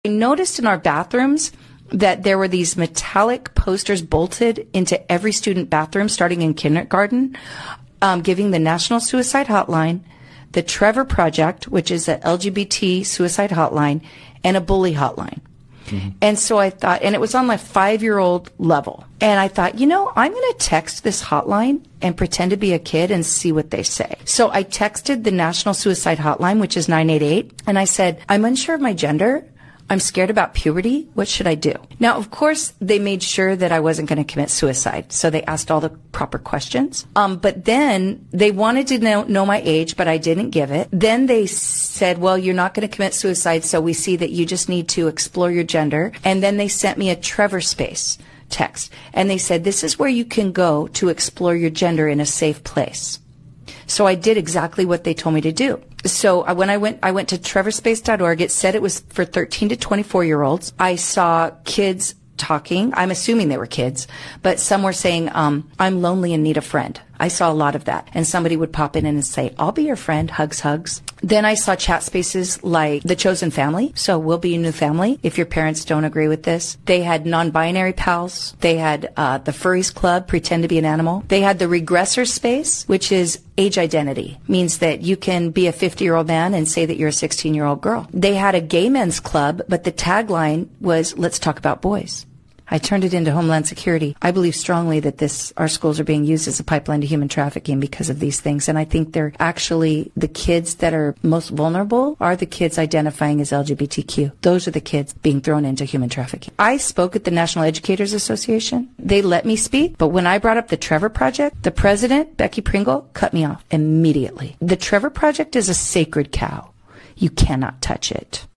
I noticed in our bathrooms that there were these metallic posters bolted into every student bathroom starting in kindergarten, giving the National Suicide Hotline, the Trevor Project, which is an LGBT suicide hotline, and a bully hotline. Mm-hmm. And so I thought, and it was on my 5-year-old level. And I thought, I'm going to text this hotline and pretend to be a kid and see what they say. So I texted the National Suicide Hotline, which is 988, and I said, I'm unsure of my gender. I'm scared about puberty. What should I do? Now, of course, they made sure that I wasn't going to commit suicide. So they asked all the proper questions. But then they wanted to know my age, but I didn't give it. Then they said, well, you're not going to commit suicide. So we see that you just need to explore your gender. And then they sent me a Trevor Space text. And they said, this is where you can go to explore your gender in a safe place. So I did exactly what they told me to do. So when I went to trevorspace.org. It said it was for 13 to 24-year-olds. I saw kids talking. I'm assuming they were kids, but some were saying, I'm lonely and need a friend. I saw a lot of that. And somebody would pop in and say, I'll be your friend. Hugs, hugs. Then I saw chat spaces like The Chosen Family. So we'll be a new family if your parents don't agree with this. They had non-binary pals. They had the Furries Club, pretend to be an animal. They had the Regressor Space, which is age identity. Means that you can be a 50-year-old man and say that you're a 16-year-old girl. They had a gay men's club, but the tagline was, let's talk about boys. I turned it into Homeland Security. I believe strongly that our schools are being used as a pipeline to human trafficking because of these things. And I think they're actually the kids that are most vulnerable are the kids identifying as LGBTQ. Those are the kids being thrown into human trafficking. I spoke at the National Educators Association. They let me speak. But when I brought up the Trevor Project, the president, Becky Pringle, cut me off immediately. The Trevor Project is a sacred cow. You cannot touch it.